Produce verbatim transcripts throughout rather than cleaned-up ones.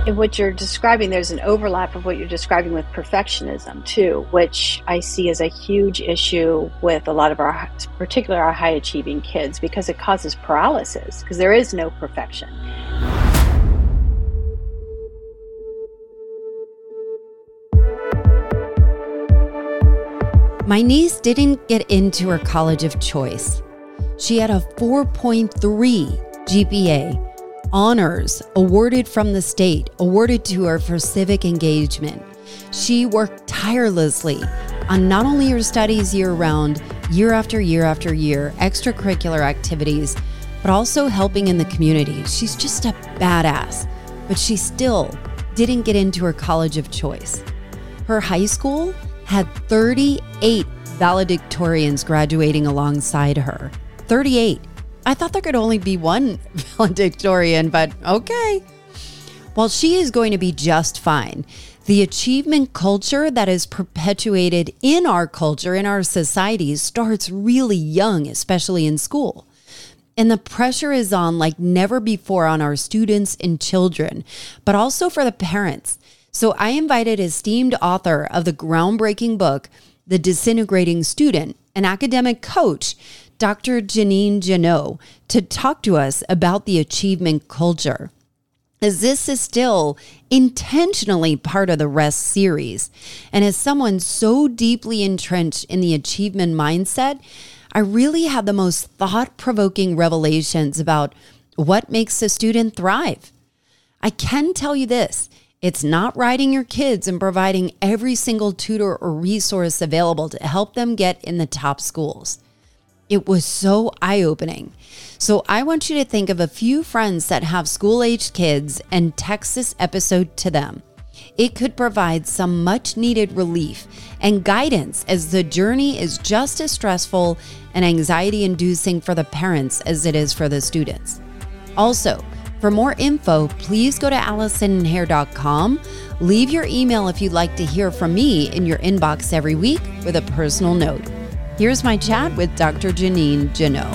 In what you're describing, there's an overlap of what you're describing with perfectionism too, which I see as a huge issue with a lot of our, particularly our high achieving kids, because it causes paralysis, because there is no perfection. My niece didn't get into her college of choice. She had a four point three G P A. Honors awarded from the state, awarded to her for civic engagement. She worked tirelessly on not only her studies year-round, year after year after year, extracurricular activities, but also helping in the community. She's just a badass, but she still didn't get into her college of choice. Her high school had thirty-eight valedictorians graduating alongside her. thirty-eight. I thought there could only be one valedictorian, but okay. While she is going to be just fine, the achievement culture that is perpetuated in our culture, in our society, starts really young, especially in school. And the pressure is on like never before on our students and children, but also for the parents. So I invited esteemed author of the groundbreaking book, The Disintegrating Student, an academic coach, Doctor Janine Jeannot, to talk to us about the achievement culture, as this is still intentionally part of the REST series. And as someone so deeply entrenched in the achievement mindset, I really had the most thought-provoking revelations about what makes a student thrive. I can tell you this, it's not writing your kids and providing every single tutor or resource available to help them get in the top schools. It was so eye-opening. So I want you to think of a few friends that have school-aged kids and text this episode to them. It could provide some much-needed relief and guidance, as the journey is just as stressful and anxiety-inducing for the parents as it is for the students. Also, for more info, please go to allison hair dot com. Leave your email if you'd like to hear from me in your inbox every week with a personal note. Here's my chat with Doctor Janine Jeannot.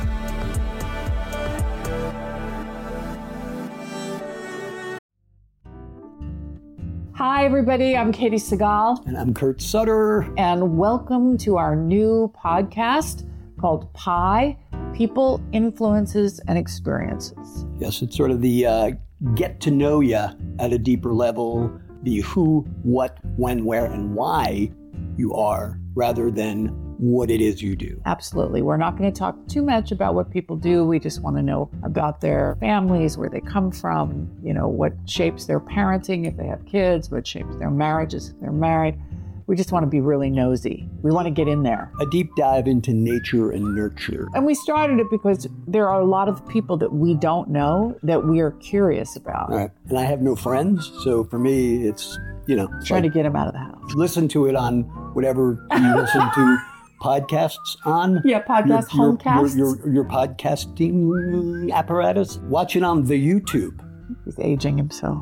Hi, everybody. I'm Katie Segal. And I'm Kurt Sutter. And welcome to our new podcast called Pi, People, Influences, and Experiences. Yes, it's sort of the uh, get to know you at a deeper level, the who, what, when, where, and why you are, rather than what it is you do. Absolutely. We're not going to talk too much about what people do. We just want to know about their families, where they come from, you know, what shapes their parenting if they have kids, what shapes their marriages if they're married. We just want to be really nosy. We want to get in there. A deep dive into nature and nurture. And we started it because there are a lot of people that we don't know that we are curious about. All right. And I have no friends, so for me, it's, you know. Trying like, to get them out of the house. Listen to it on whatever you listen to podcasts on. Yeah, podcast, your, homecasts. Your, your, your podcasting apparatus. Watch it on the YouTube. He's aging himself.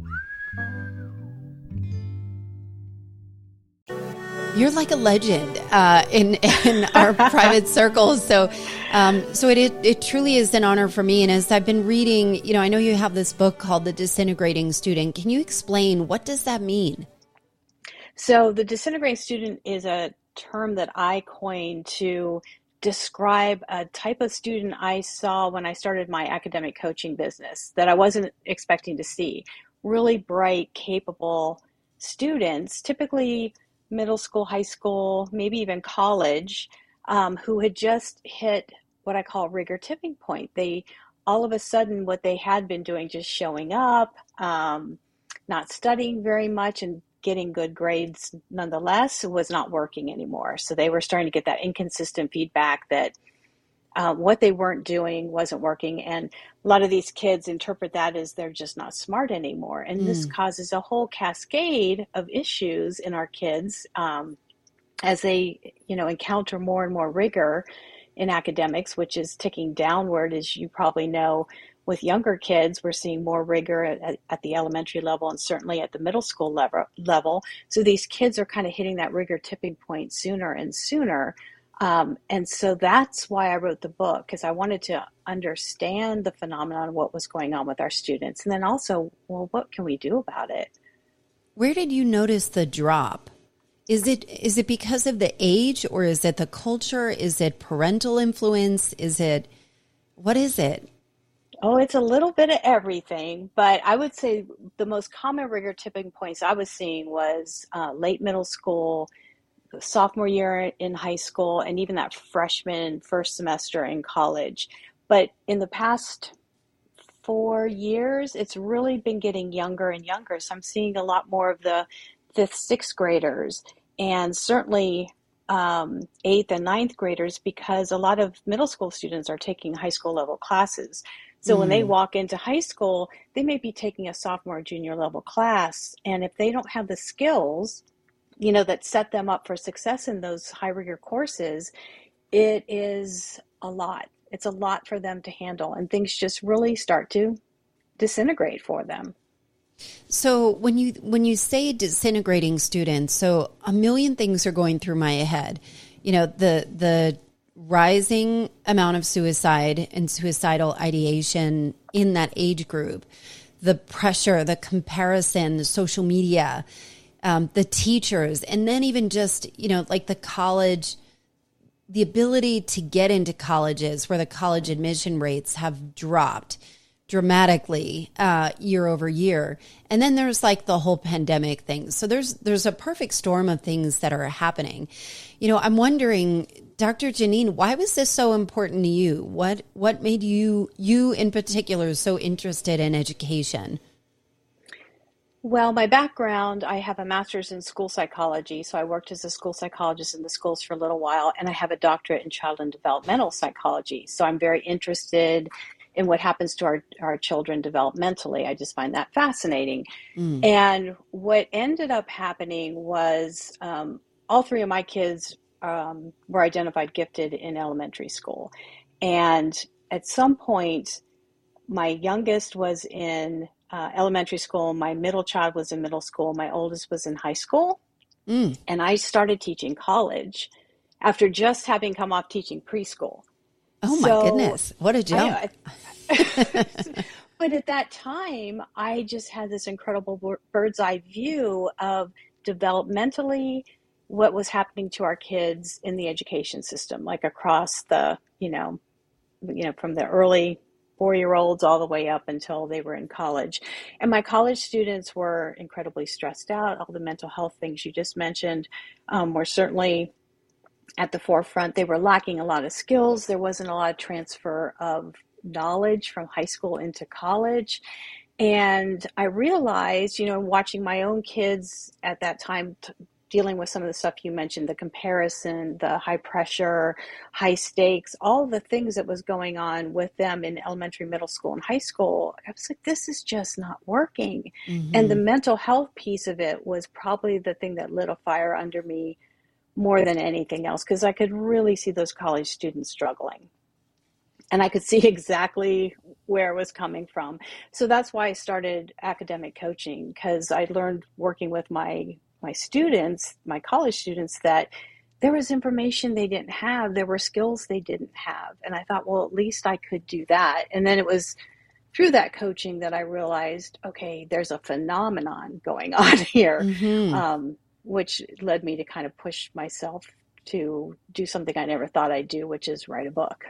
You're like a legend uh, in in our private circles. So, um, so it, it it truly is an honor for me. And as I've been reading, you know, I know you have this book called The Disintegrating Student. Can you explain, what does that mean? So the disintegrating student is a term that I coined to describe a type of student I saw when I started my academic coaching business that I wasn't expecting to see. Really bright, capable students, typically middle school, high school, maybe even college, um, who had just hit what I call rigor tipping point. They, all of a sudden, what they had been doing, just showing up, um, not studying very much and getting good grades nonetheless, was not working anymore. So they were starting to get that inconsistent feedback that uh, what they weren't doing wasn't working. And a lot of these kids interpret that as they're just not smart anymore. And mm. this causes a whole cascade of issues in our kids um, as they, you know, encounter more and more rigor in academics, which is ticking downward, as you probably know. With younger kids, we're seeing more rigor at, at the elementary level and certainly at the middle school level. level. So these kids are kind of hitting that rigor tipping point sooner and sooner. Um, and so that's why I wrote the book, because I wanted to understand the phenomenon, what was going on with our students, and then also, well, what can we do about it? Where did you notice the drop? Is it is it because of the age, or is it the culture? Is it parental influence? Is it, what is it? Oh, it's a little bit of everything, but I would say the most common rigor tipping points I was seeing was uh, late middle school, sophomore year in high school, and even that freshman first semester in college. But in the past four years, it's really been getting younger and younger. So I'm seeing a lot more of the fifth, sixth graders, and certainly um, eighth and ninth graders, because a lot of middle school students are taking high school level classes. So when they Mm. walk into high school, they may be taking a sophomore or junior level class. And if they don't have the skills, you know, that set them up for success in those high rigor courses, it is a lot. It's a lot for them to handle, and things just really start to disintegrate for them. So when you when you say disintegrating students, so a million things are going through my head. You know, the the rising amount of suicide and suicidal ideation in that age group, the pressure, the comparison, the social media, um, the teachers, and then even just, you know, like the college, the ability to get into colleges where the college admission rates have dropped dramatically uh, year over year. And then there's like the whole pandemic thing. So there's there's a perfect storm of things that are happening. You know, I'm wondering, Doctor Janine, why was this so important to you? What what made you, you in particular, so interested in education? Well, my background, I have a master's in school psychology. So I worked as a school psychologist in the schools for a little while, and I have a doctorate in child and developmental psychology. So I'm very interested in what happens to our, our children developmentally. I just find that fascinating. Mm. And what ended up happening was um, all three of my kids um, were identified gifted in elementary school. And at some point, my youngest was in uh, elementary school, my middle child was in middle school, my oldest was in high school, Mm. and I started teaching college after just having come off teaching preschool. Oh my So goodness, what a jump. I, I, but at that time, I just had this incredible bird's eye view of developmentally what was happening to our kids in the education system, like across the, you know, you know, from the early four-year-olds all the way up until they were in college. And my college students were incredibly stressed out. All the mental health things you just mentioned um, were certainly at the forefront. They were lacking a lot of skills. There wasn't a lot of transfer of knowledge from high school into college. And I realized, you know, watching my own kids at that time, t- dealing with some of the stuff you mentioned, the comparison, the high pressure, high stakes, all the things that was going on with them in elementary, middle school, and high school, I was like, this is just not working. Mm-hmm. And the mental health piece of it was probably the thing that lit a fire under me more than anything else, because I could really see those college students struggling. And I could see exactly where it was coming from. So that's why I started academic coaching, because I learned working with my my students, my college students, that there was information they didn't have. There were skills they didn't have. And I thought, well, at least I could do that. And then it was through that coaching that I realized, okay, there's a phenomenon going on here, Mm-hmm. um, which led me to kind of push myself to do something I never thought I'd do, which is write a book.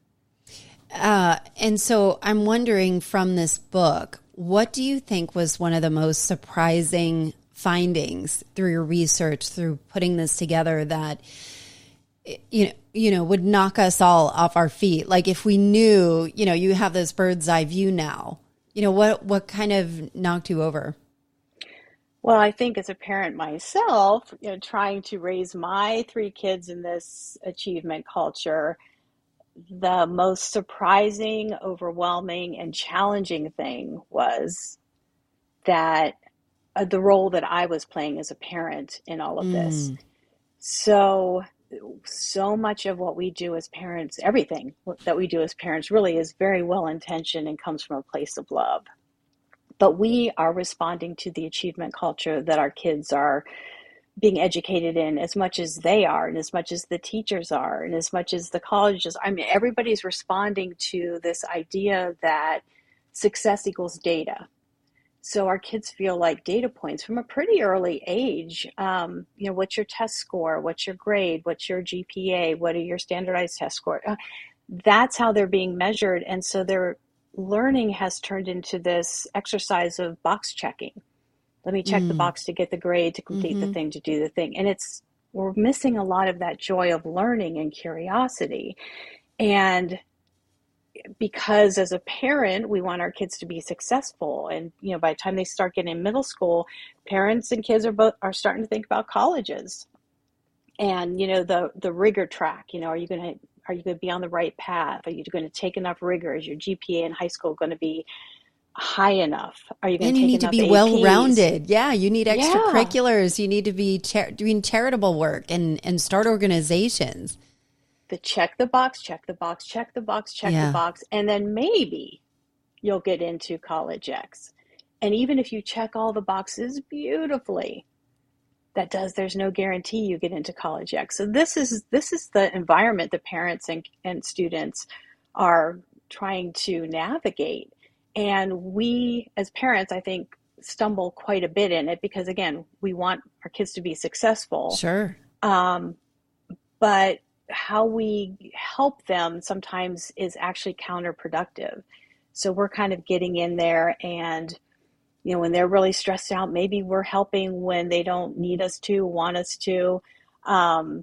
Uh, and so I'm wondering, from this book, what do you think was one of the most surprising findings through your research, through putting this together, that you know, you know, would knock us all off our feet? Like, if we knew, you know, you have this bird's eye view now, you know, what what kind of knocked you over? Well, I think as a parent myself, you know, trying to raise my three kids in this achievement culture, the most surprising, overwhelming, and challenging thing was that uh, the role that I was playing as a parent in all of this. Mm. So, so much of what we do as parents, everything that we do as parents really is very well intentioned and comes from a place of love. But we are responding to the achievement culture that our kids are being educated in as much as they are, and as much as the teachers are, and as much as the colleges. I mean, everybody's responding to this idea that success equals data. So our kids feel like data points from a pretty early age. Um, you know, what's your test score? What's your grade? What's your G P A? What are your standardized test scores? Uh, that's how they're being measured. And so their learning has turned into this exercise of box checking. Let me check mm. the box to get the grade, to complete mm-hmm. the thing, to do the thing. And it's, we're missing a lot of that joy of learning and curiosity. And because as a parent, we want our kids to be successful. And, you know, by the time they start getting in middle school, parents and kids are both are starting to think about colleges. And, you know, the, the rigor track, you know, are you going to, are you going to be on the right path? Are you going to take enough rigor? Is your G P A in high school going to be high enough? Are you going and to take you need enough to be A Ps? Well-rounded. Yeah. You need extracurriculars. Yeah. You need to be char- doing charitable work and, and start organizations. The check the box, check the box, check the box, check yeah. the box. And then maybe you'll get into College X. And even if you check all the boxes beautifully, that does, there's no guarantee you get into College X. So this is, this is the environment that parents and, and students are trying to navigate. And we, as parents, I think, stumble quite a bit in it because, again, we want our kids to be successful. Sure. Um, but how we help them sometimes is actually counterproductive. So we're kind of getting in there, and, you know, when they're really stressed out, maybe we're helping when they don't need us to, want us to. Um,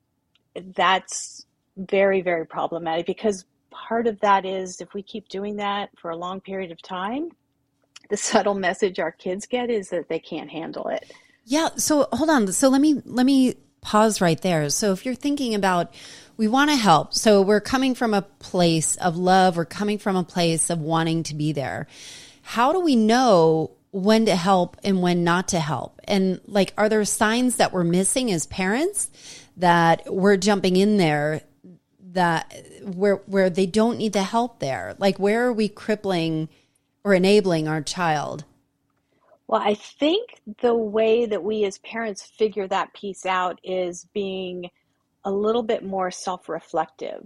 that's very, very problematic, because part of that is if we keep doing that for a long period of time, the subtle message our kids get is that they can't handle it. Yeah. So hold on. So let me, let me pause right there. So if you're thinking about, we want to help. So we're coming from a place of love. We're coming from a place of wanting to be there. How do we know when to help and when not to help? And like, are there signs that we're missing as parents that we're jumping in there that where, where they don't need the help there? Like, where are we crippling or enabling our child? Well, I think the way that we as parents figure that piece out is being a little bit more self-reflective.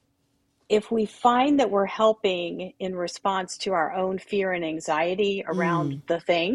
If we find that we're helping in response to our own fear and anxiety around mm. the thing,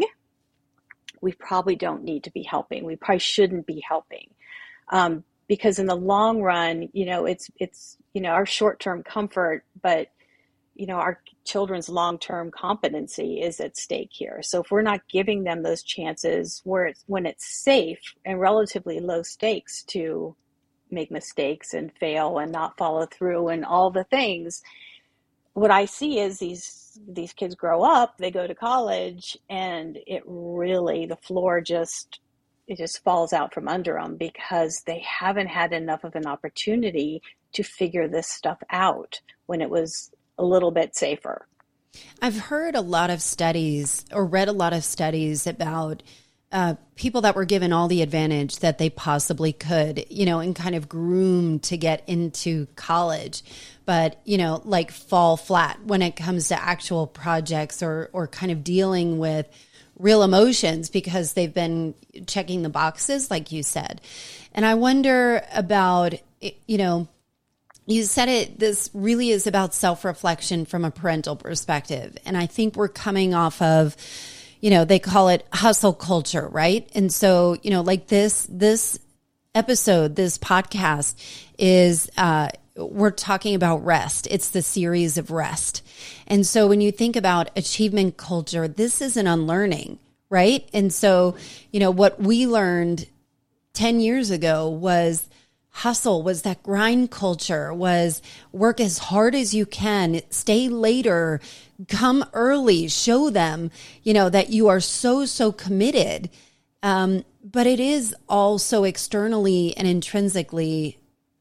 we probably don't need to be helping. We probably shouldn't be helping. Um, because in the long run, you know, it's, it's, you know, our short-term comfort, but, you know, our children's long-term competency is at stake here. So if we're not giving them those chances where it's, when it's safe and relatively low stakes to make mistakes and fail and not follow through and all the things, what I see is these these kids grow up, they go to college, and it really, the floor just, it just falls out from under them because they haven't had enough of an opportunity to figure this stuff out when it was a little bit safer. I've heard a lot of studies or read a lot of studies about uh, people that were given all the advantage that they possibly could, you know, and kind of groomed to get into college, but, you know, like fall flat when it comes to actual projects or, or kind of dealing with real emotions because they've been checking the boxes, like you said. And I wonder about, you know, you said it, this really is about self-reflection from a parental perspective. And I think we're coming off of, you know, they call it hustle culture, right? And so, you know, like this, this episode, this podcast is, uh, we're talking about rest. It's the series of rest. And so when you think about achievement culture, this is an unlearning, right? And so, you know, what we learned ten years ago was hustle, was that grind culture, was work as hard as you can, stay later, come early, show them, you know, that you are so, so committed. Um, but it is also externally and intrinsically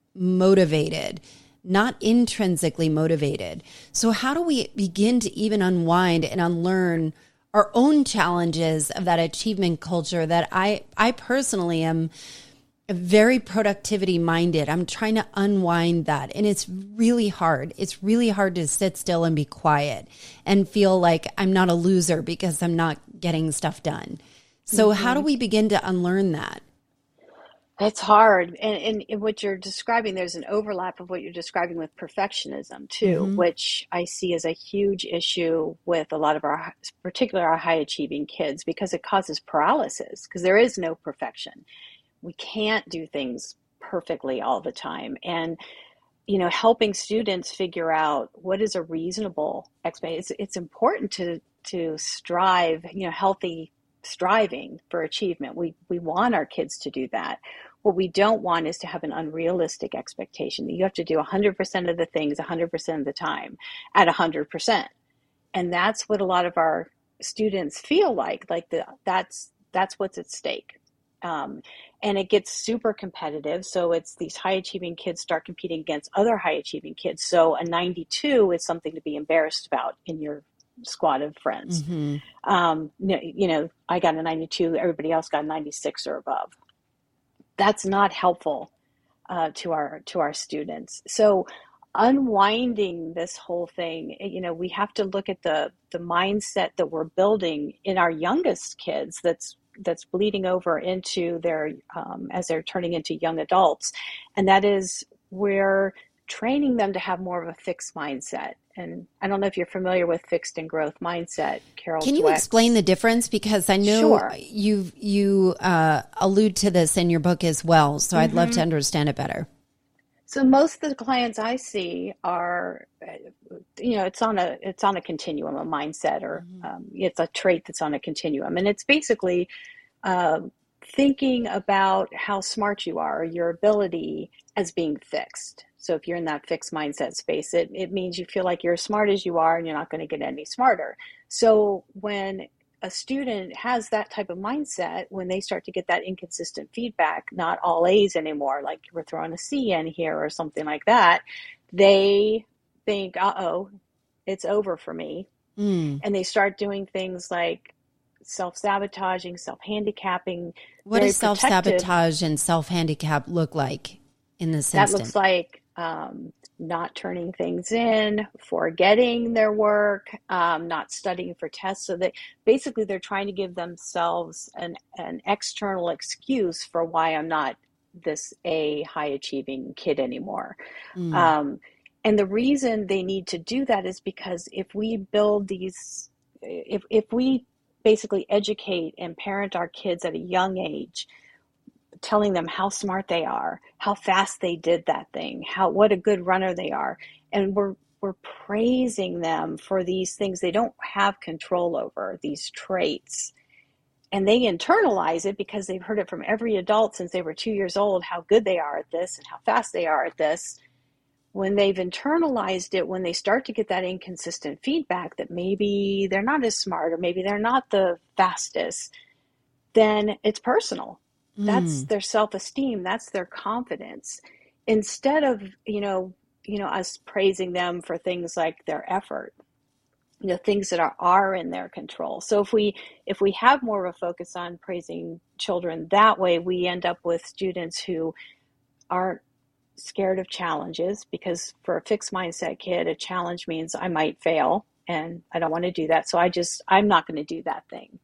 motivated, not intrinsically motivated. So how do we begin to even unwind and unlearn our own challenges of that achievement culture that I, I personally am very productivity minded. I'm trying to unwind that. And it's really hard. It's really hard to sit still and be quiet and feel like I'm not a loser because I'm not getting stuff done. So mm-hmm. how do we begin to unlearn that? It's hard. And, and in what you're describing, there's an overlap of what you're describing with perfectionism too, Mm-hmm. which I see as a huge issue with a lot of our, particularly our high achieving kids, because it causes paralysis, because there is no perfection. We can't do things perfectly all the time. And, you know, helping students figure out what is a reasonable expectation. It's, it's important to, to strive, you know, healthy striving for achievement. We, we want our kids to do that. What we don't want is to have an unrealistic expectation that you have to do one hundred percent of the things one hundred percent of the time at one hundred percent. And that's what a lot of our students feel like, like the, that's, that's what's at stake. Um, and it gets super competitive. So it's these high achieving kids start competing against other high achieving kids. So a ninety-two is something to be embarrassed about in your squad of friends. Mm-hmm. Um, you know, I got a ninety-two, everybody else got a ninety-six or above. That's not helpful uh, to our to our students. So unwinding this whole thing, you know, we have to look at the the mindset that we're building in our youngest kids that's that's bleeding over into their um, as they're turning into young adults, and that is we're training them to have more of a fixed mindset. And I don't know if you're familiar with fixed and growth mindset, Carol. Can you Dweck's. explain the difference? Because I know Sure. you you uh, allude to this in your book as well. So I'd love to understand it better. So most of the clients I see are, you know, it's on a it's on a continuum, a mindset, or um, it's a trait that's on a continuum, and it's basically uh, thinking about how smart you are, your ability as being fixed. So if you're in that fixed mindset space, it, it means you feel like you're as smart as you are and you're not going to get any smarter. So when a student has that type of mindset, when they start to get that inconsistent feedback, not all A's anymore, like we're throwing a C in here or something like that, they think, uh-oh, it's over for me. Mm. And they start doing things like self-sabotaging, self-handicapping. What does self-sabotage and self-handicap look like in this That instance? looks like um, not turning things in, forgetting their work, um, not studying for tests. So that basically they're trying to give themselves an, an external excuse for why I'm not this A high achieving kid anymore. Mm. Um, and the reason they need to do that is because if we build these, if, if we basically educate and parent our kids at a young age, telling them how smart they are, how fast they did that thing, how what a good runner they are, and we're we're praising them for these things they don't have control over, these traits, and they internalize it because they've heard it from every adult since they were two years old, how good they are at this and how fast they are at this. When they've internalized it, when they start to get that inconsistent feedback that maybe they're not as smart or maybe they're not the fastest, then it's personal. That's Mm. their self-esteem. That's their confidence. Instead of, you know, you know, us praising them for things like their effort, you know, things that are, are in their control. So if we, if we have more of a focus on praising children that way, we end up with students who aren't scared of challenges, because for a fixed mindset kid, a challenge means I might fail and I don't want to do that. So I just, I'm not going to do that thing.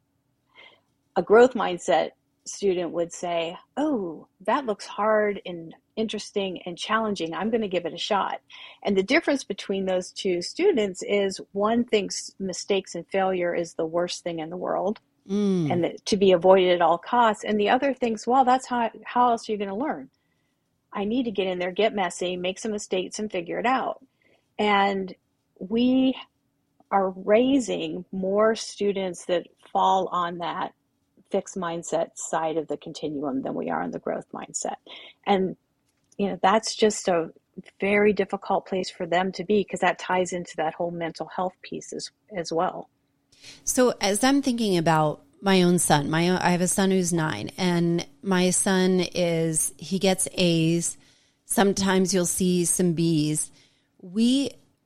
A growth mindset student would say, oh, that looks hard and interesting and challenging. I'm going to give it a shot. And the difference between those two students is one thinks mistakes and failure is the worst thing in the world mm. and that, to be avoided at all costs. And the other thinks, well, that's how, how else are you going to learn? I need to get in there, get messy, make some mistakes and figure it out. And we are raising more students that fall on that fixed mindset side of the continuum than we are on the growth mindset. And, you know, that's just a very difficult place for them to be, because that ties into that whole mental health piece as, as well. So as I'm thinking about my own son, my own, I have a son who's nine, and my son is, he gets A's. Sometimes you'll see some B's. We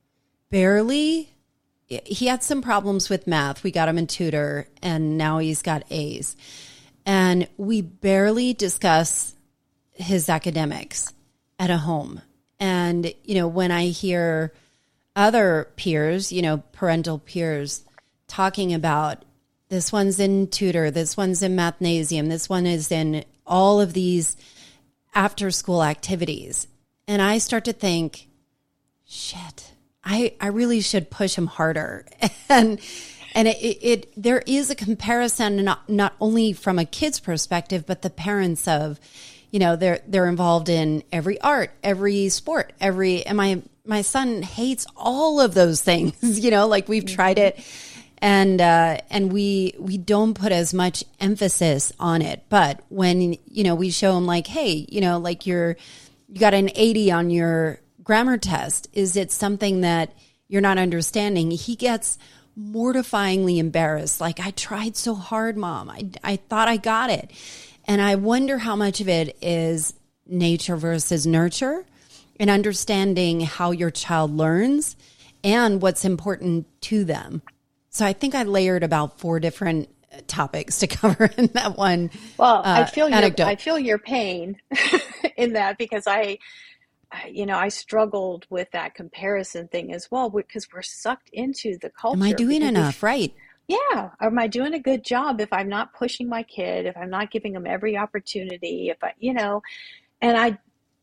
barely, he had some problems with math. We got him a tutor, and now he's got A's. And we barely discuss his academics at a home. And, you know, when I hear other peers, you know, parental peers talking about this one's in tutor, this one's in mathnasium, this one is in all of these after school activities. And I start to think, shit, I, I really should push him harder. And and it, it, it there is a comparison, not not only from a kid's perspective, but the parents of, you know, they're they're involved in every art, every sport, every and my my son hates all of those things, you know, like we've tried it. And uh, and we we don't put as much emphasis on it. But when, you know, we show him like, hey, you know, like you're you got an eighty on your grammar test. Is it something that you're not understanding? He gets mortifyingly embarrassed. Like, I tried so hard, Mom. I, I thought I got it. And I wonder how much of it is nature versus nurture and understanding how your child learns and what's important to them. So I think I layered about four different topics to cover in that one. Well, uh, I feel your, anecdote. I feel your pain in that, because I, you know, I struggled with that comparison thing as well, because we're sucked into the culture. Am I doing enough? We, right. Yeah. Am I doing a good job if I'm not pushing my kid, if I'm not giving them every opportunity, if I, you know, and I,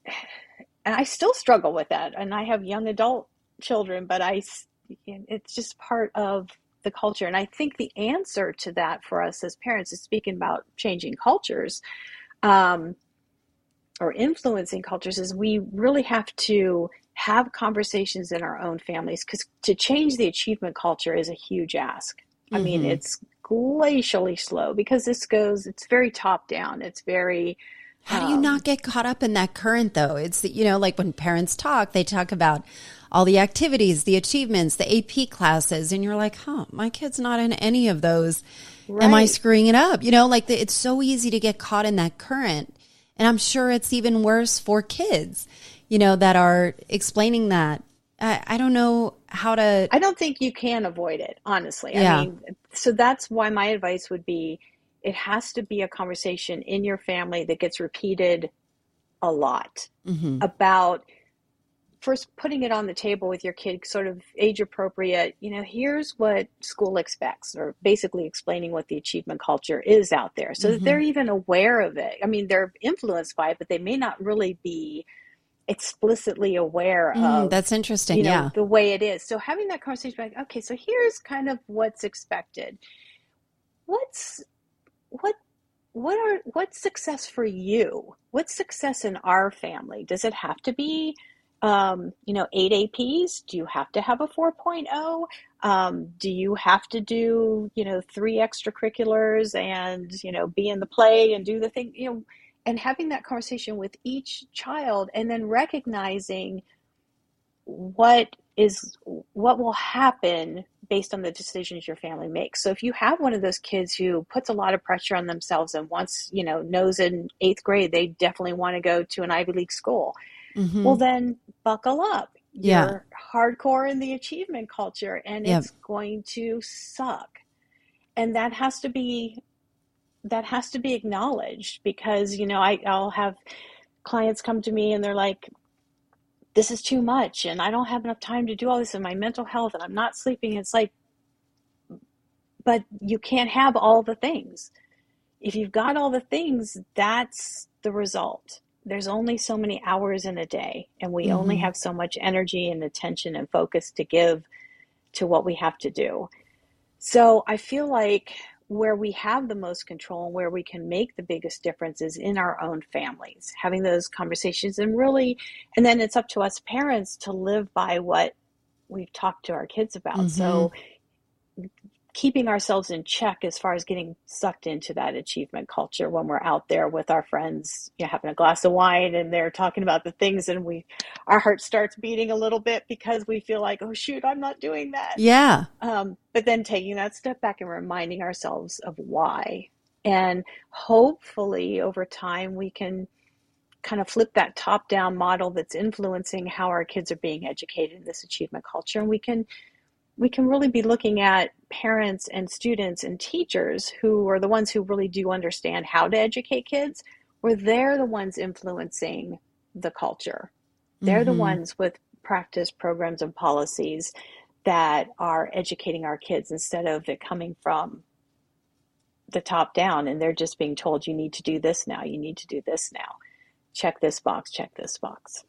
and I still struggle with that. And I have young adult children, but I, it's just part of the culture. And I think the answer to that for us as parents is, speaking about changing cultures, um, or influencing cultures, is we really have to have conversations in our own families, because to change the achievement culture is a huge ask. Mm-hmm. I mean, it's glacially slow, because this goes, it's very top down. It's very, how do you um, not get caught up in that current though? It's, you know, like when parents talk, they talk about all the activities, the achievements, the A P classes, and you're like, huh, my kid's not in any of those. Right. Am I screwing it up? You know, like the, it's so easy to get caught in that current. And I'm sure it's even worse for kids, you know, that are explaining that. I, I don't know how to. I don't think you can avoid it, honestly. Yeah. I mean, so that's why my advice would be, it has to be a conversation in your family that gets repeated a lot, mm-hmm. about first putting it on the table with your kid, sort of age appropriate, you know, here's what school expects, or basically explaining what the achievement culture is out there, so mm-hmm. that they're even aware of it. I mean, they're influenced by it, but they may not really be explicitly aware mm, of, that's interesting, you know, yeah, the way it is. So having that conversation, like, okay, so here's kind of what's expected. What's, what, what are, what's success for you? What's success in our family? Does it have to be Um, you know, eight A Ps? Do you have to have a four point oh? Um, do you have to do, you know, three extracurriculars and, you know, be in the play and do the thing, you know, and having that conversation with each child, and then recognizing what is, what will happen based on the decisions your family makes. So if you have one of those kids who puts a lot of pressure on themselves and wants, you know, knows in eighth grade, they definitely want to go to an Ivy League school. Mm-hmm. Well, then buckle up. Yeah. You're hardcore in the achievement culture, and yep. it's going to suck. And that has to be, that has to be acknowledged, because, you know, I, I'll have clients come to me and they're like, this is too much, and I don't have enough time to do all this, and my mental health, and I'm not sleeping. It's like, but you can't have all the things. If you've got all the things, that's the result. There's only so many hours in a day, and we mm-hmm. only have so much energy and attention and focus to give to what we have to do. So I feel like where we have the most control and where we can make the biggest difference is in our own families, having those conversations, and really, and then it's up to us parents to live by what we've talked to our kids about. Mm-hmm. So keeping ourselves in check as far as getting sucked into that achievement culture when we're out there with our friends, you know, having a glass of wine, and they're talking about the things, and we, our heart starts beating a little bit because we feel like, oh shoot, I'm not doing that. Yeah. Um, but then taking that step back and reminding ourselves of why, and hopefully over time we can kind of flip that top down model that's influencing how our kids are being educated in this achievement culture. And we can we can really be looking at parents and students and teachers who are the ones who really do understand how to educate kids, where they're the ones influencing the culture. They're mm-hmm. the ones with practice programs and policies that are educating our kids, instead of it coming from the top down and they're just being told, you need to do this now, you need to do this now. check this box, check this box.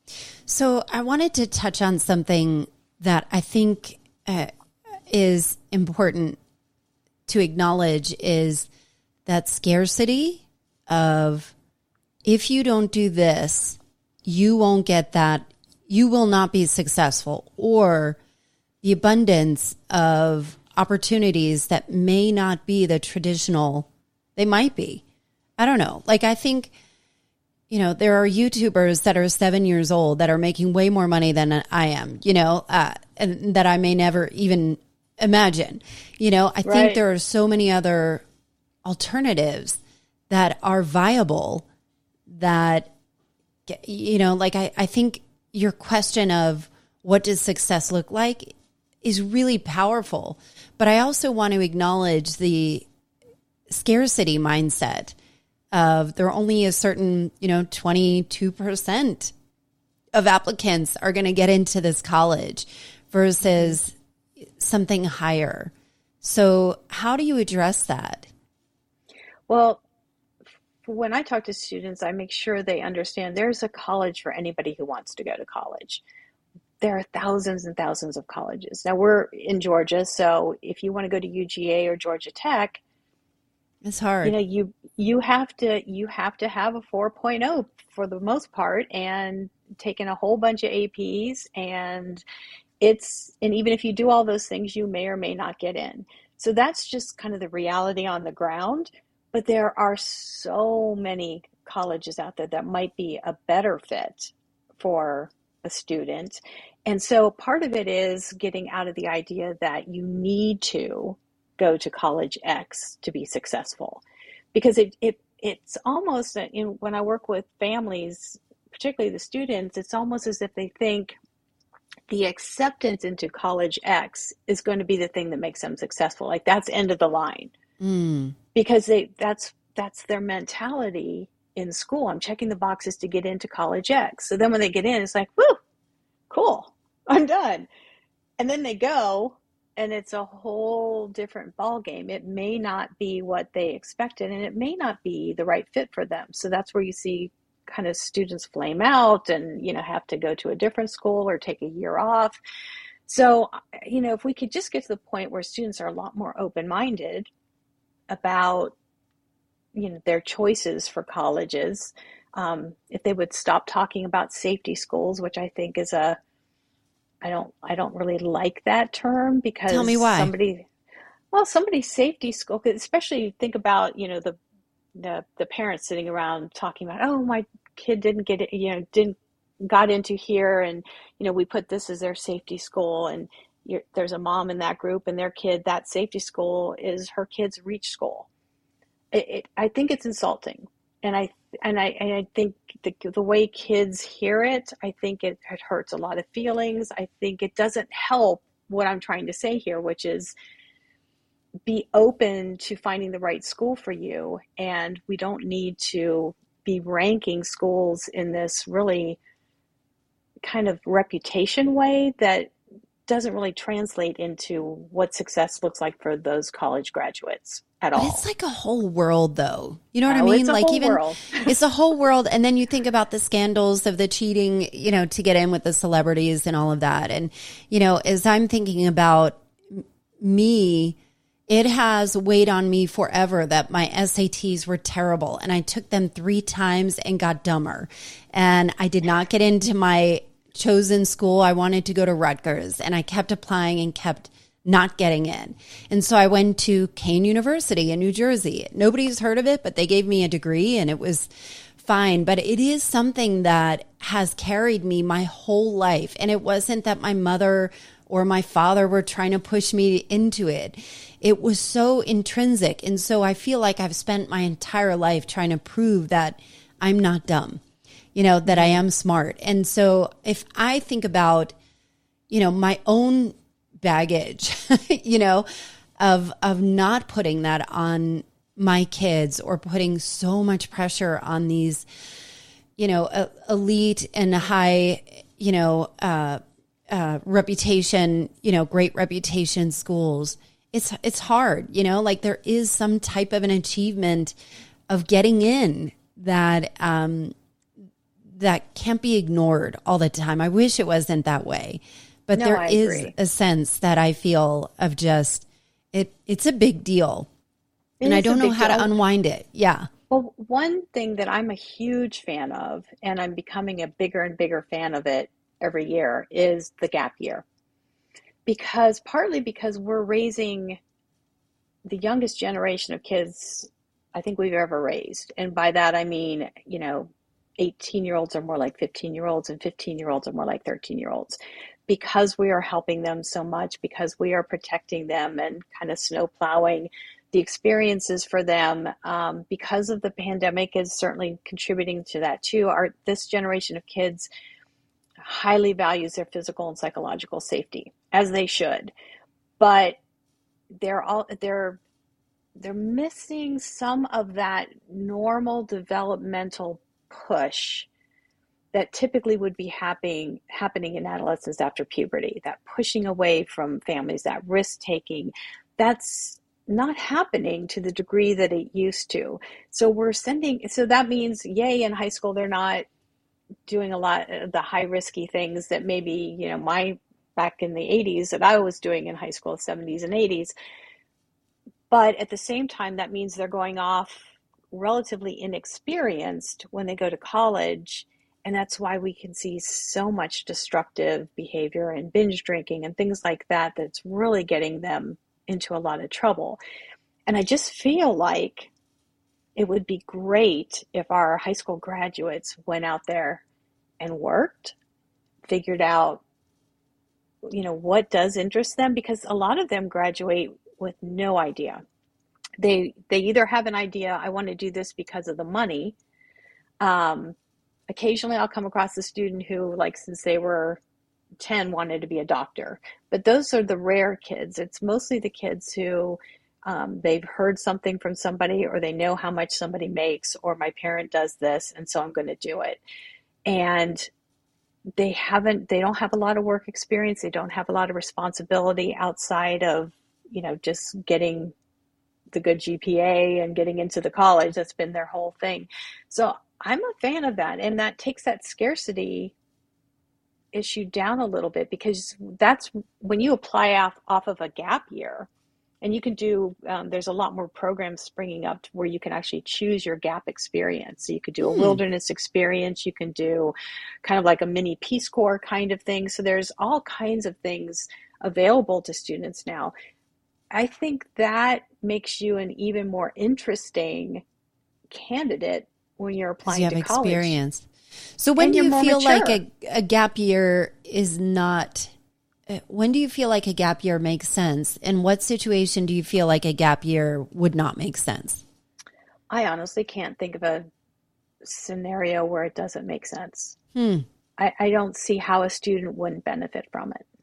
So I wanted to touch on something that I think uh, is important to acknowledge is that scarcity of if you don't do this, you won't get that, you will not be successful, or the abundance of opportunities that may not be the traditional, they might be. I don't know. Like, I think, you know, there are YouTubers that are seven years old that are making way more money than I am, you know, uh, and that I may never even imagine. You know, I Right. think there are so many other alternatives that are viable that, you know, like I, I think your question of what does success look like is really powerful. But I also want to acknowledge the scarcity mindset of there are only a certain, you know, twenty-two percent of applicants are going to get into this college versus something higher. So how do you address that? Well, when I talk to students, I make sure they understand there's a college for anybody who wants to go to college. There are thousands and thousands of colleges. Now, we're in Georgia, so if you want to go to U G A or Georgia Tech, It's hard. you know, you you have to you have to have a four point oh for the most part, and taking a whole bunch of A Ps, and it's and even if you do all those things, you may or may not get in. So that's just kind of the reality on the ground. But there are so many colleges out there that might be a better fit for a student. And so part of it is getting out of the idea that you need to go to college X to be successful. Because it, it it's almost, you know, when I work with families, particularly the students, it's almost as if they think the acceptance into college X is going to be the thing that makes them successful. Like that's end of the line. Mm. Because they that's that's their mentality in school. I'm checking the boxes to get into college X. So then when they get in, it's like, woo, cool, I'm done. And then they go, and it's a whole different ballgame. It may not be what they expected, and it may not be the right fit for them. So that's where you see kind of students flame out and, you know, have to go to a different school or take a year off. So, you know, if we could just get to the point where students are a lot more open-minded about, you know, their choices for colleges, um, if they would stop talking about safety schools, which I think is a, I don't, I don't really like that term because Tell me why. somebody, well, somebody's safety school, especially think about, you know, the, the, the parents sitting around talking about, oh, my kid didn't get it, you know, didn't got into here. And, you know, we put this as their safety school, and you're, there's a mom in that group and their kid, that safety school is her kid's reach school. It, it, I think it's insulting. And I, and I, and I think the, the way kids hear it, I think it, it hurts a lot of feelings. I think it doesn't help what I'm trying to say here, which is be open to finding the right school for you. And we don't need to be ranking schools in this really kind of reputation way that doesn't really translate into what success looks like for those college graduates at all. But it's like a whole world, though. You know what Oh, I mean? it's a like whole even world. it's a whole world. And then you think about the scandals of the cheating, you know, to get in with the celebrities and all of that. And, you know, as I'm thinking about me, it has weighed on me forever that my S A Ts were terrible. And I took them three times and got dumber. And I did not get into my chosen school. I wanted to go to Rutgers, and I kept applying and kept not getting in. And so I went to Kane University in New Jersey. Nobody's heard of it, but they gave me a degree and it was fine. But it is something that has carried me my whole life. And it wasn't that my mother or my father were trying to push me into it. It was so intrinsic. And so I feel like I've spent my entire life trying to prove that I'm not dumb, you know, that I am smart. And so if I think about, you know, my own baggage, you know, of, of not putting that on my kids or putting so much pressure on these, you know, uh, elite and high, you know, uh, uh, reputation, you know, great reputation schools. It's, it's hard, you know, like there is some type of an achievement of getting in that, um, that can't be ignored all the time. I wish it wasn't that way, but No, there I is agree. a sense that I feel of just it. It's a big deal, It and I is a don't know big how to deal. unwind it. Yeah. Well, one thing that I'm a huge fan of, and I'm becoming a bigger and bigger fan of it every year, is the gap year. Because partly because we're raising the youngest generation of kids I think we've ever raised. And by that I mean, you know, eighteen year olds are more like fifteen year olds and fifteen year olds are more like thirteen year olds. Because we are helping them so much, because we are protecting them and kind of snow plowing the experiences for them, um, because of the pandemic is certainly contributing to that too. Our this generation of kids highly values their physical and psychological safety, as they should. But they're all they're they're missing some of that normal developmental push that typically would be happening happening in adolescence after puberty, that pushing away from families, that risk taking. That's not happening to the degree that it used to. So we're sending, so that means, yay, in high school, they're not doing a lot of the high risky things that maybe, you know, my back in the eighties that I was doing in high school, seventies and eighties. But at the same time, that means they're going off relatively inexperienced when they go to college. And that's why we can see so much destructive behavior and binge drinking and things like that, that's really getting them into a lot of trouble. And I just feel like it would be great if our high school graduates went out there and worked, figured out, you know, what does interest them, because a lot of them graduate with no idea. They they either have an idea, I want to do this because of the money. Um, occasionally I'll come across a student who, like, since they were ten, wanted to be a doctor. But those are the rare kids. It's mostly the kids who um, they've heard something from somebody, or they know how much somebody makes, or my parent does this, and so I'm going to do it. And they haven't, they don't have a lot of work experience. They don't have a lot of responsibility outside of, you know, just getting the good G P A and getting into the college. That's been their whole thing. So I'm a fan of that. And that takes that scarcity issue down a little bit, because that's when you apply off, off of a gap year. And you can do, um, there's a lot more programs springing up where you can actually choose your gap experience. So you could do a Hmm. wilderness experience. You can do kind of like a mini Peace Corps kind of thing. So there's all kinds of things available to students now. I think that makes you an even more interesting candidate when you're Because applying you have to college. experience. So when And do you're you more feel like mature. a, a gap year is not, uh, when do you feel like a gap year makes sense? In what situation do you feel like a gap year would not make sense? I honestly can't think of a scenario where it doesn't make sense. Hmm. I, I don't see how a student wouldn't benefit from it.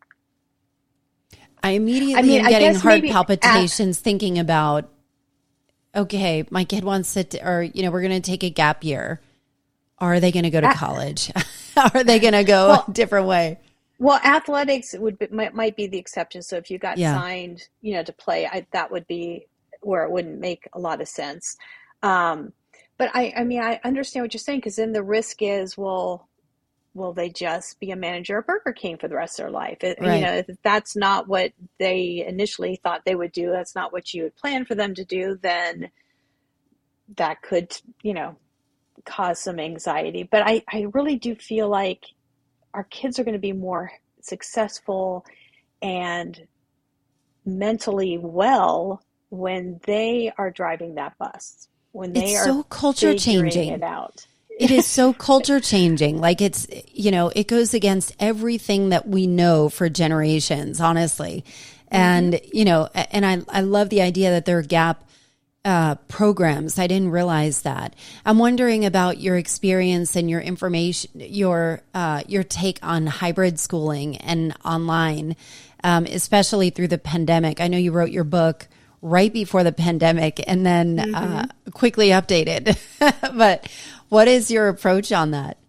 I immediately I mean, am I getting guess heart maybe at- palpitations thinking about, okay, my kid wants to, t- or, you know, we're going to take a gap year. Are they going to go to At- college? Are they going to go Well- a different way? Well, athletics would be, might, might be the exception. So if you got Yeah. signed, you know, to play, I, that would be where it wouldn't make a lot of sense. Um, but I, I mean, I understand what you're saying, because then the risk is, well, will they just be a manager at Burger King for the rest of their life? It, Right. You know, if that's not what they initially thought they would do, that's not what you had planned for them to do, then that could, you know, cause some anxiety. But I, I really do feel like our kids are going to be more successful and mentally well when they are driving that bus, when they It's are so culture figuring changing. it out. It is so culture changing. Like it's, you know, it goes against everything that we know for generations, honestly. And, you know, a- and I, I love the idea that there are gap uh, programs. I didn't realize that. I'm wondering about your experience and your information, your, uh, your take on hybrid schooling and online, um, especially through the pandemic. I know you wrote your book right before the pandemic and then uh, quickly updated. But what is your approach on that?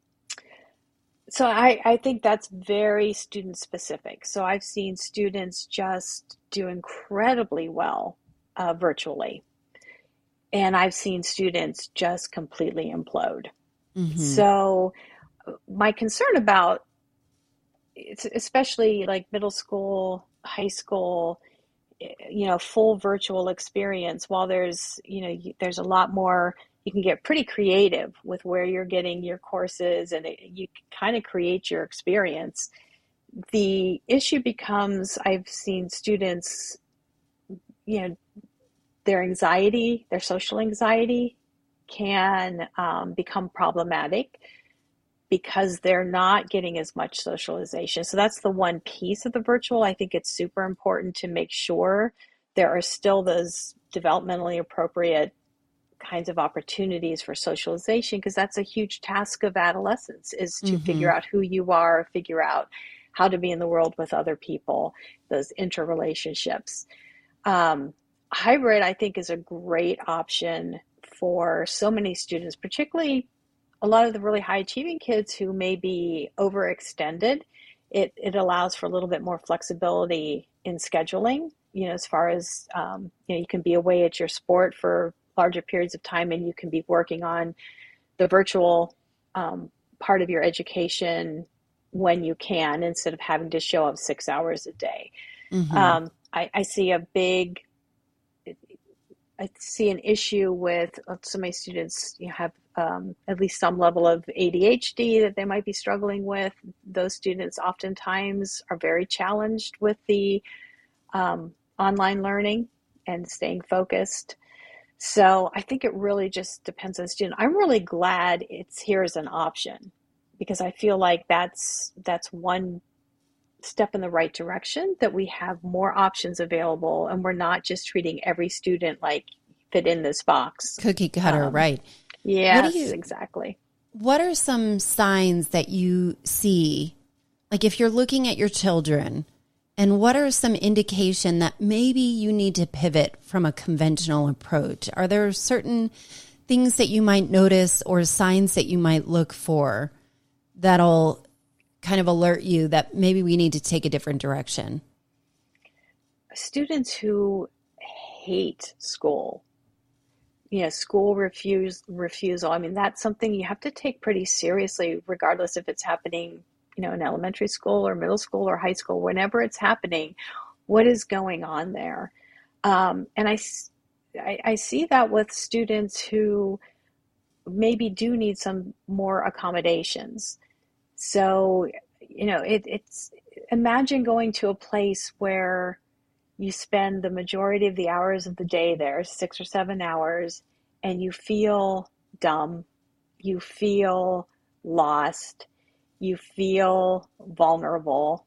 So I, I think that's very student specific. So I've seen students just do incredibly well uh, virtually. And I've seen students just completely implode. Mm-hmm. So my concern about, especially like middle school, high school, you know, full virtual experience, while there's, you know, there's a lot more, you can get pretty creative with where you're getting your courses, and it, you kind of create your experience. The issue becomes, I've seen students, you know, their anxiety, their social anxiety can um, become problematic because they're not getting as much socialization. So that's the one piece of the virtual. I think it's super important to make sure there are still those developmentally appropriate kinds of opportunities for socialization, because that's a huge task of adolescence, is to Mm-hmm. figure out who you are, figure out how to be in the world with other people, those interrelationships. Um, hybrid, I think, is a great option for so many students, particularly a lot of the really high achieving kids who may be overextended. It, it allows for a little bit more flexibility in scheduling, you know, as far as, um, you know, you can be away at your sport for larger periods of time, and you can be working on the virtual um, part of your education when you can, instead of having to show up six hours a day. Mm-hmm. Um, I, I see a big, I see an issue with uh, so many students, you know, have um, at least some level of A D H D that they might be struggling with. Those students oftentimes are very challenged with the um, online learning and staying focused. So I think it really just depends on the student. I'm really glad it's here as an option, because I feel like that's that's one step in the right direction, that we have more options available, and we're not just treating every student like fit in this box. Cookie cutter, Um, right. yes, What do you, exactly. what are some signs that you see, like if you're looking at your children, and what are some indication that maybe you need to pivot from a conventional approach? Are there certain things that you might notice or signs that you might look for that'll kind of alert you that maybe we need to take a different direction? Students who hate school, you know, school refuse, refusal. I mean, that's something you have to take pretty seriously, regardless if it's happening, you know, in elementary school or middle school or high school, whenever it's happening, what is going on there? Um, and I, I, I see that with students who maybe do need some more accommodations. So, you know, it, it's, imagine going to a place where you spend the majority of the hours of the day there, six or seven hours, and you feel dumb, you feel lost, you feel vulnerable.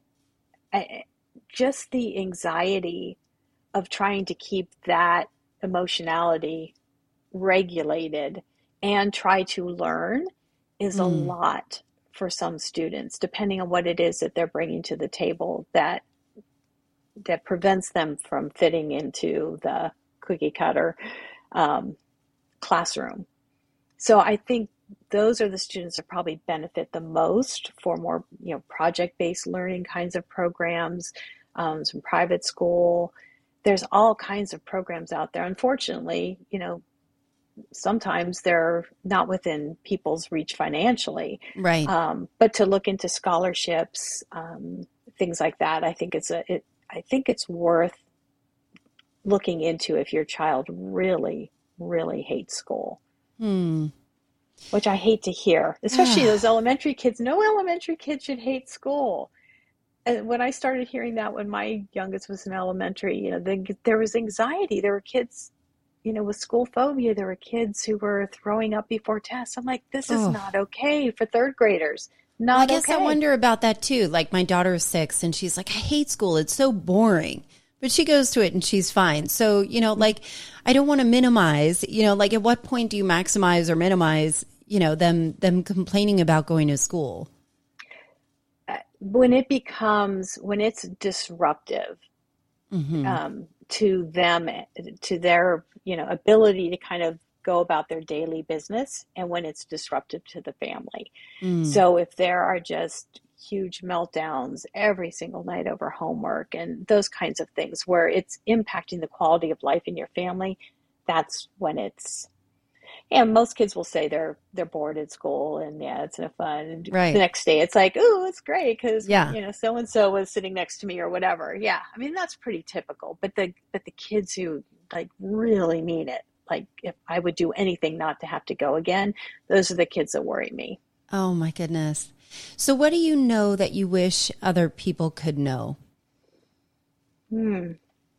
Just the anxiety of trying to keep that emotionality regulated and try to learn is a Mm. lot for some students, depending on what it is that they're bringing to the table that that prevents them from fitting into the cookie cutter um, classroom. So I think those are the students that probably benefit the most for more, you know, project-based learning kinds of programs, um, some private school. There's all kinds of programs out there. Unfortunately, you know, sometimes they're not within people's reach financially. Right. Um, but to look into scholarships, um, things like that, I think it's a, it, I think it's worth looking into if your child really, really hates school. Hmm. Which I hate to hear, especially those elementary kids. No elementary kid should hate school. And when I started hearing that when my youngest was in elementary, you know, the, there was anxiety. There were kids, you know, with school phobia. There were kids who were throwing up before tests. I'm like, this is Oh. not okay for third graders. Not Well, I guess okay. I wonder about that too. Like my daughter is six and she's like, I hate school. It's so boring. But she goes to it and she's fine. So, you know, like I don't want to minimize, you know, like at what point do you maximize or minimize, you know, them them complaining about going to school? When it becomes, when it's disruptive Mm-hmm. um, to them, to their, you know, ability to kind of go about their daily business, and when it's disruptive to the family. Mm. So if there are just huge meltdowns every single night over homework and those kinds of things where it's impacting the quality of life in your family, that's when it's, And most kids will say they're they're bored at school, and yeah, it's no fun. And Right. the next day, it's like, oh, it's great because Yeah. you know so and so was sitting next to me or whatever. Yeah, I mean that's pretty typical. But the but the kids who like really mean it, like if I would do anything not to have to go again, those are the kids that worry me. Oh my goodness. So what do you know that you wish other people could know? Hmm.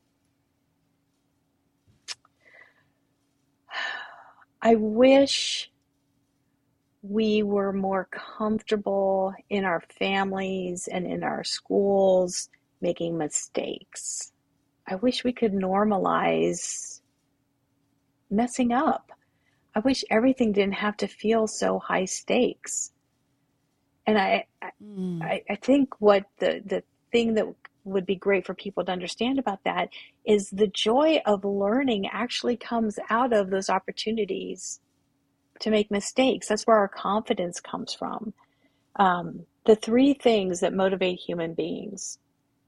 I wish we were more comfortable in our families and in our schools making mistakes. I wish we could normalize messing up. I wish everything didn't have to feel so high stakes. And I, Mm. I, I think what the, the thing that would be great for people to understand about that is the joy of learning actually comes out of those opportunities to make mistakes. That's where our confidence comes from. Um, the three things that motivate human beings: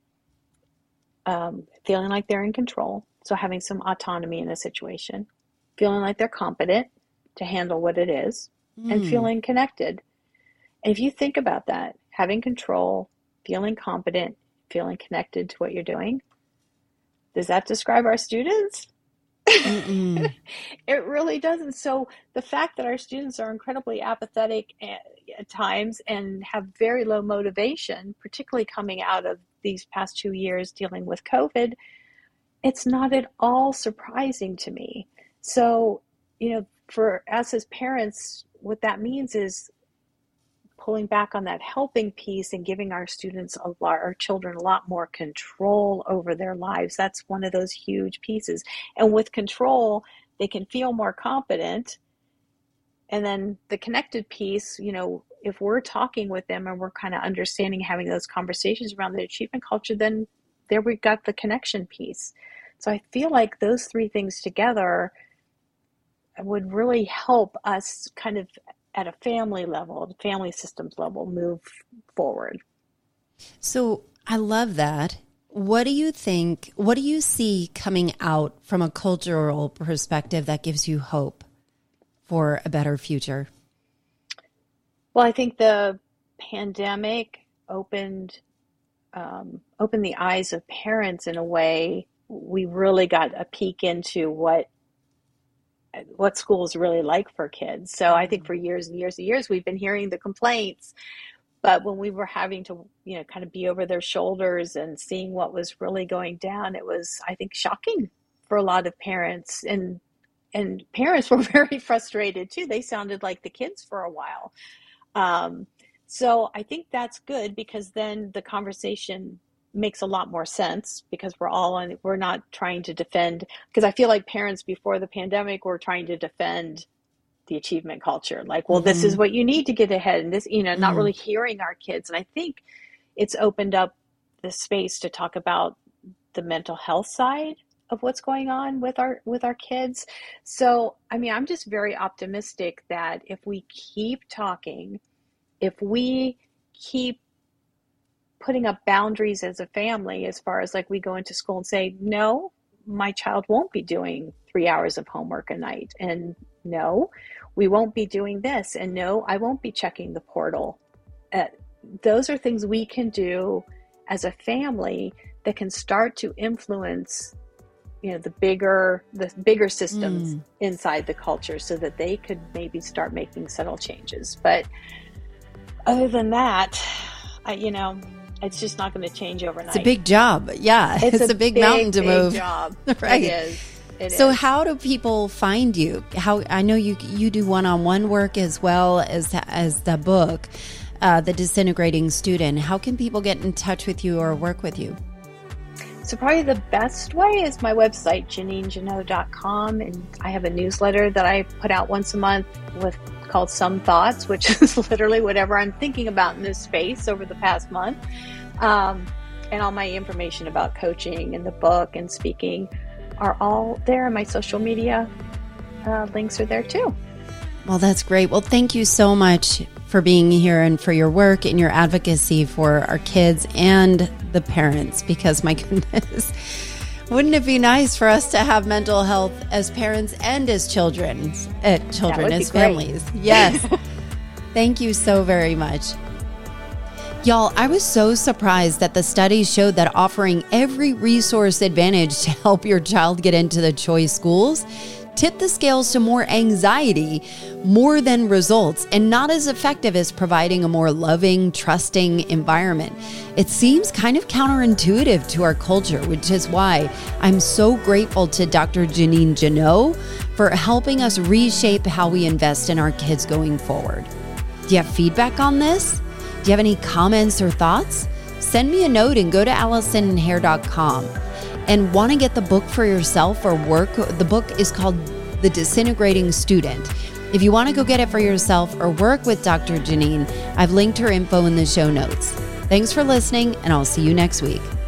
um, feeling like they're in control, so having some autonomy in a situation, feeling like they're competent to handle what it is, and Mm. feeling connected. And if you think about that, having control, feeling competent, feeling connected to what you're doing, does that describe our students? Mm-mm. It really doesn't. So the fact that our students are incredibly apathetic at, at times and have very low motivation, particularly coming out of these past two years dealing with COVID, it's not at all surprising to me. So, you know, for us as parents, what that means is pulling back on that helping piece and giving our students, a lot, our children, a lot more control over their lives. That's one of those huge pieces. And with control, they can feel more competent. And then the connected piece, you know, if we're talking with them and we're kind of understanding, having those conversations around the achievement culture, then there we've got the connection piece. So I feel like those three things together would really help us kind of at a family level, family systems level, move forward. So I love that. What do you think, what do you see coming out from a cultural perspective that gives you hope for a better future? Well, I think the pandemic opened um, opened the eyes of parents in a way. We really got a peek into what what school is really like for kids. So I think for years and years and years, we've been hearing the complaints, but when we were having to, you know, kind of be over their shoulders and seeing what was really going down, it was, I think, shocking for a lot of parents, and, and parents were very frustrated too. They sounded like the kids for a while. Um, so I think that's good, because then the conversation makes a lot more sense, because we're all on, we're not trying to defend, because I feel like parents before the pandemic were trying to defend the achievement culture. Like, well, mm-hmm. this is what you need to get ahead. And this, you know, mm-hmm. not really hearing our kids. And I think it's opened up the space to talk about the mental health side of what's going on with our, with our kids. So, I mean, I'm just very optimistic that if we keep talking, if we keep putting up boundaries as a family, as far as like we go into school and say, no, my child won't be doing three hours of homework a night. And no, we won't be doing this. And no, I won't be checking the portal. Uh, those are things we can do as a family that can start to influence, you know, the bigger, the bigger systems mm. inside the culture, so that they could maybe start making subtle changes. But other than that, I, you know, it's just not going to change overnight. It's a big job. Yeah. It's, it's a, a big, big mountain to big move. Job. Right. It is. It so is. How do people find you? How, I know you, you do one-on-one work as well as, as the book, uh, The Disintegrating Student. How can people get in touch with you or work with you? So probably the best way is my website, Janine Jeannot dot com. And I have a newsletter that I put out once a month with called Some Thoughts, which is literally whatever I'm thinking about in this space over the past month. Um, and all my information about coaching and the book and speaking are all there. And my social media uh, links are there too. Well, that's great. Well, thank you so much for being here and for your work and your advocacy for our kids and the parents, because my goodness, Wouldn't it be nice for us to have mental health as parents and as children, uh, children as families? Yes. Thank you so very much. Y'all, I was so surprised that the studies showed that offering every resource advantage to help your child get into the choice schools tipped the scales to more anxiety more than results, and not as effective as providing a more loving, trusting environment. It seems kind of counterintuitive to our culture, which is why I'm so grateful to Doctor Janine Jeannot for helping us reshape how we invest in our kids going forward. Do you have feedback on this? Do you have any comments or thoughts? Send me a note and go to allison hair dot com. And want to get the book for yourself or work? The book is called The Disintegrating Student. If you want to go get it for yourself or work with Doctor Janine, I've linked her info in the show notes. Thanks for listening, and I'll see you next week.